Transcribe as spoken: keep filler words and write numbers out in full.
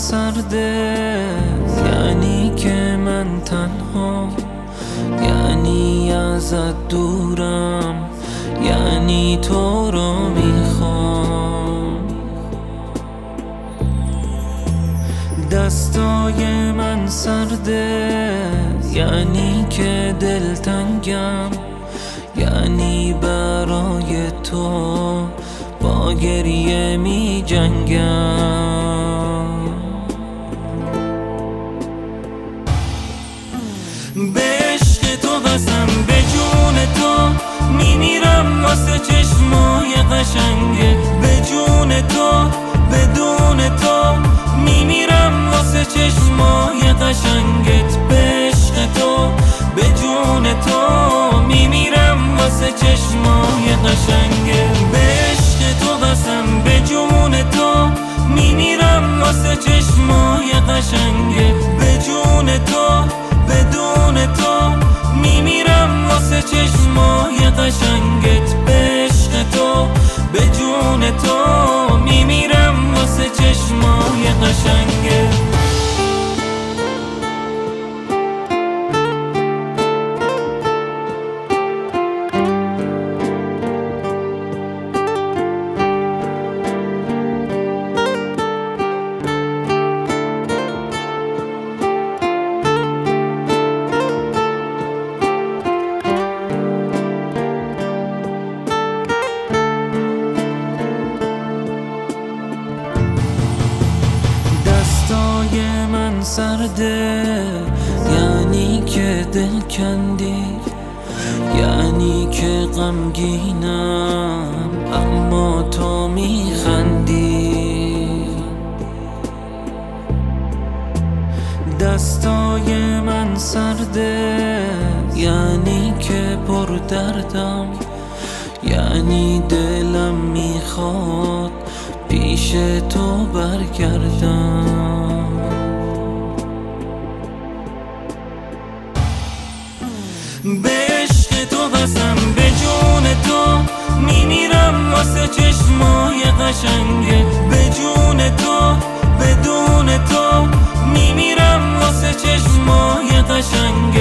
سرده، یعنی که من تنها، یعنی ازت دورم، یعنی تو رو میخوام. دستای من سرده، یعنی که دلتنگم، یعنی برای تو با گریه می جنگم. به عشق تو قسم، به جون تو می میرم واسه چشمای قشنگت، به جون تو بدون تو می میرم واسه چشمای قشنگت، به عشق تو به جون تو می میرم واسه چشمای قشنگت، به عشق تو قسم، به جون تو می میرم واسه چشمای قشنگت، به جون تو بدون تو می میرم واسه چشمای قشنگت، به عشق تو به جون تو می میرم واسه چشمای قشنگت. دستای من سرده، یعنی که دل کندی، یعنی که غمگینم اما تو میخندی. دستای من سرده، یعنی که پر دردم، یعنی دلم میخواد پیش تو برگردم. به عشق تو قسم، به جون تو می میرم واسه چشمای قشنگت، به جون تو بدون تو می میرم واسه چشمای قشنگت،